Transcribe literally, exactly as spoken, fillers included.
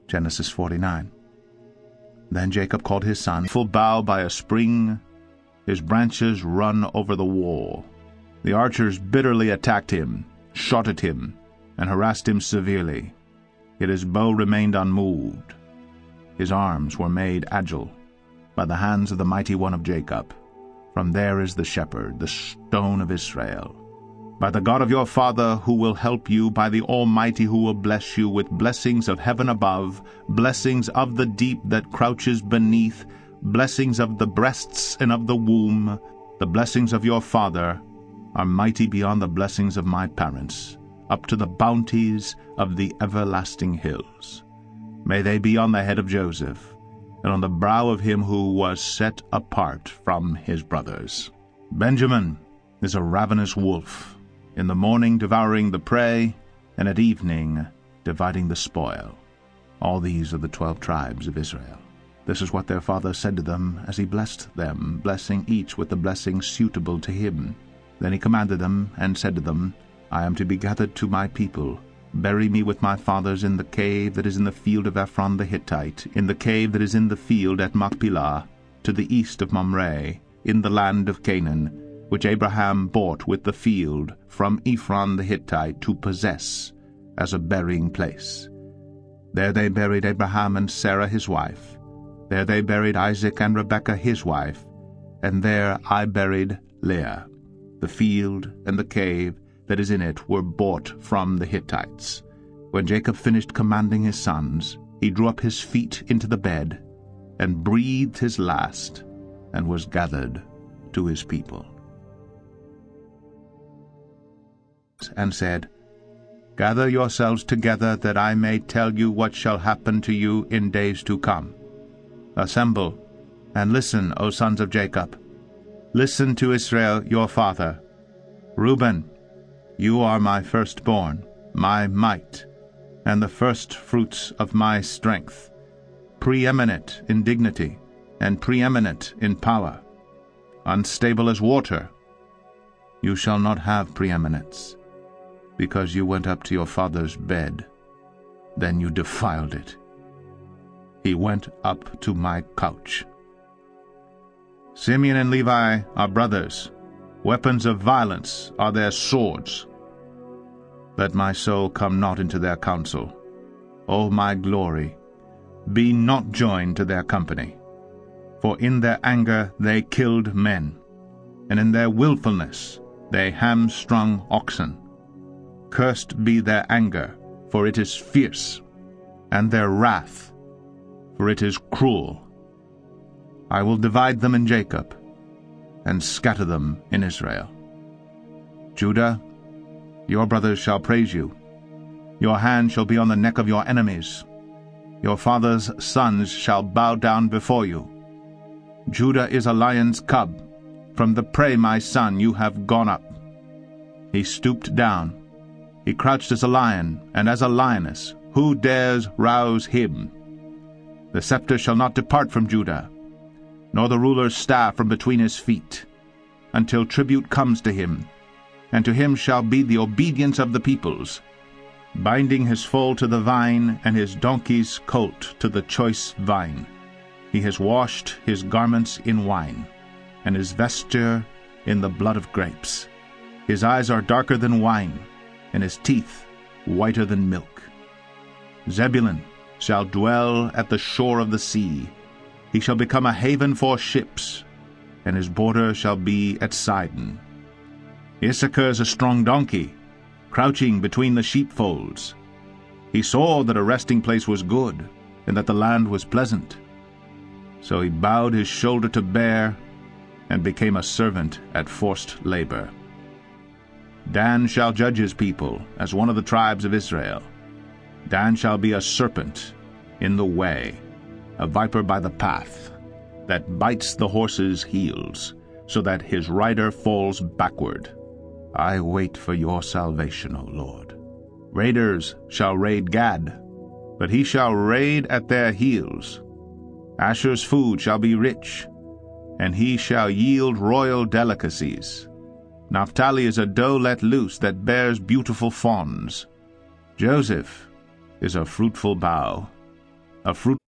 Genesis forty-nine. Then Jacob called his son, full bough by a spring, his branches run over the wall. The archers bitterly attacked him, shot at him, and harassed him severely. Yet his bow remained unmoved. His arms were made agile by the hands of the mighty one of Jacob. From there is the shepherd, the stone of Israel. By the God of your father who will help you, by the Almighty who will bless you with blessings of heaven above, blessings of the deep that crouches beneath, blessings of the breasts and of the womb. The blessings of your father are mighty beyond the blessings of my parents, up to the bounties of the everlasting hills. May they be on the head of Joseph, and on the brow of him who was set apart from his brothers. Benjamin is a ravenous wolf, in the morning devouring the prey, and at evening dividing the spoil. All these are the twelve tribes of Israel. This is what their father said to them as he blessed them, blessing each with the blessing suitable to him. Then he commanded them, and said to them, I am to be gathered to my people. Bury me with my fathers in the cave that is in the field of Ephron the Hittite, in the cave that is in the field at Machpelah, to the east of Mamre, in the land of Canaan, which Abraham bought with the field from Ephron the Hittite to possess as a burying place. There they buried Abraham and Sarah his wife. There they buried Isaac and Rebekah his wife. And there I buried Leah. The field and the cave that is in it were bought from the Hittites. When Jacob finished commanding his sons, he drew up his feet into the bed, and breathed his last, and was gathered to his people. And said, Gather yourselves together, that I may tell you what shall happen to you in days to come. Assemble, and listen, O sons of Jacob. Listen to Israel your father. Reuben, you are my firstborn, my might, and the firstfruits of my strength, preeminent in dignity, and preeminent in power, unstable as water. You shall not have preeminence, because you went up to your father's bed, then you defiled it. He went up to my couch. Simeon and Levi are brothers. Weapons of violence are their swords. Let my soul come not into their counsel. O my glory, be not joined to their company. For in their anger they killed men, and in their willfulness they hamstrung oxen. Cursed be their anger, for it is fierce, and their wrath, for it is cruel. I will divide them in Jacob, and scatter them in Israel. Judah, your brothers shall praise you. Your hand shall be on the neck of your enemies. Your father's sons shall bow down before you. Judah is a lion's cub. From the prey, my son, you have gone up. He stooped down. He crouched as a lion, and as a lioness. Who dares rouse him? The scepter shall not depart from Judah, nor the ruler's staff from between his feet, until tribute comes to him, and to him shall be the obedience of the peoples, binding his foal to the vine, and his donkey's colt to the choice vine. He has washed his garments in wine, and his vesture in the blood of grapes. His eyes are darker than wine, and his teeth whiter than milk. Zebulun shall dwell at the shore of the sea. He shall become a haven for ships, and his border shall be at Sidon. Issachar is a strong donkey, crouching between the sheepfolds. He saw that a resting place was good, and that the land was pleasant. So he bowed his shoulder to bear, and became a servant at forced labor. Dan shall judge his people as one of the tribes of Israel. Dan shall be a serpent in the way, a viper by the path, that bites the horse's heels, so that his rider falls backward. I wait for your salvation, O Lord. Raiders shall raid Gad, but he shall raid at their heels. Asher's food shall be rich, and he shall yield royal delicacies. Naphtali is a doe let loose that bears beautiful fawns. Joseph is a fruitful bough. a fruit